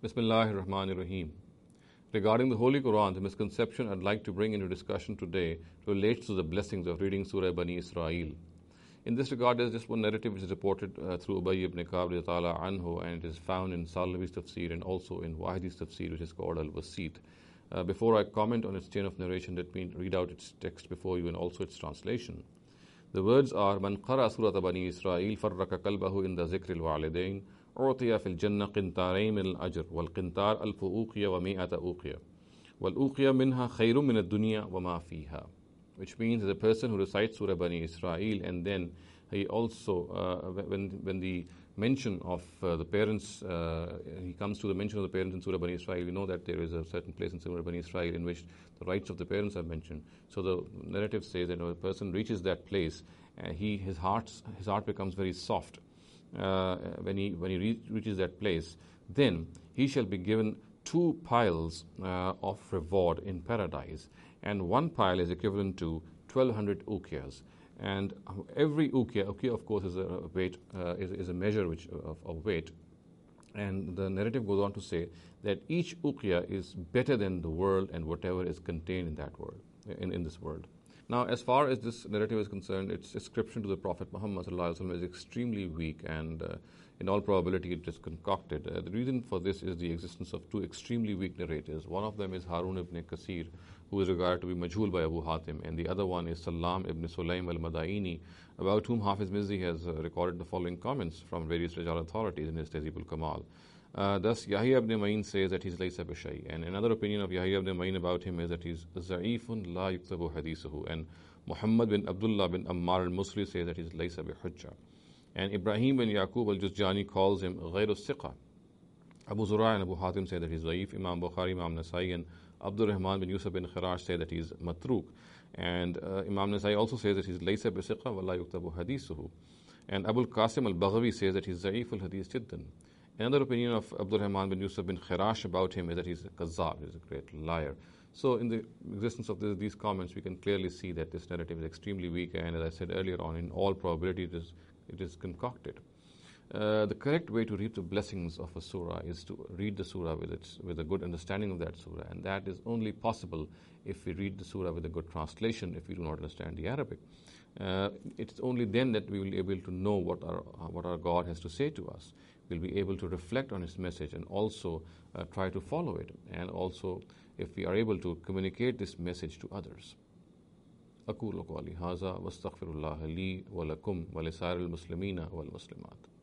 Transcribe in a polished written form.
Bismillahir Rahmanir Rahim. Regarding the Holy Quran, the misconception I'd like to bring into discussion today relates to the blessings of reading Surah Bani Israel. In this regard, there's just one narrative which is reported through Ubay ibn Ka'b radiyallahu anhu, and it is found in Salafi's tafsir and also in Wahidi's tafsir, which is called Al-Wasit. Before I comment on its chain of narration, let me read out its text before you and also its translation. The words are, Man qara Surah Bani Israel farraka qalbahu in the zikr al-walidain أعطي في الجنة قنطارين من الأجر والقنطار ألف أوقية ومئة أوقية والأوقية منها خير من الدنيا وما فيها. Which means that the person who recites Surah Bani Israel and then he also, when the mention of the parents, he comes to the mention of the parents in Surah Bani Israel, we know that there is a certain place in Surah Bani Israel in which the rights of the parents are mentioned. So the narrative says that when a person reaches that place, his heart becomes very soft. When he reaches that place, then he shall be given 2 piles of reward in paradise, and 1 pile is equivalent to 1200 uqiyas. And every uqiyah of course is a weight, is a measure of weight. And the narrative goes on to say that each uqiyah is better than the world and whatever is contained in that world, in this world. Now, as far as this narrative is concerned, its ascription to the Prophet Muhammad is extremely weak, and in all probability it is concocted. The reason for this is the existence of 2 extremely weak narrators. One of them is Harun ibn Kasir, who is regarded to be majhul by Abu Hatim, and the other one is Salam ibn Sulaym al-Madaini, about whom Hafiz Mizzi has recorded the following comments from various Rijal authorities in his Tahzib al-Kamal. Thus, Yahya ibn Ma'in says that he's laysa b'shay, and another opinion of Yahya ibn Ma'in about him is that he's za'ifun la yuktabu hadithuhu, and Muhammad bin Abdullah bin Ammar al-Musri says that he's laysa bihujja, and Ibrahim bin Yaqub al-Juzjani calls him ghayru siqa. Abu Zura and Abu Hatim say that he's da'if. Imam Bukhari, Imam Nasai, and Abdul Rahman bin Yusuf bin Khirash say that he's matruk, and Imam Nasai also says that he's laysa bisiqa wa la yuktabu hadithuhu, and Abu Qasim al-Baghawi says that he's za'if al-hadith jiddan. Another opinion of Abdul Rahman bin Yusuf bin Khirash about him is that he's a kazzab, he's a great liar. So in the existence of these comments, we can clearly see that this narrative is extremely weak, and as I said earlier on, in all probability it is concocted. The correct way to reap the blessings of a surah is to read the surah with a good understanding of that surah, and that is only possible if we read the surah with a good translation, if we do not understand the Arabic. It's only then that we will be able to know what our God has to say to us. We'll be able to reflect on His message and also try to follow it, and also if we are able to communicate this message to others. أقول قولي هذا واستغفر الله لي ولكم ولسائر المسلمين والمسلمات.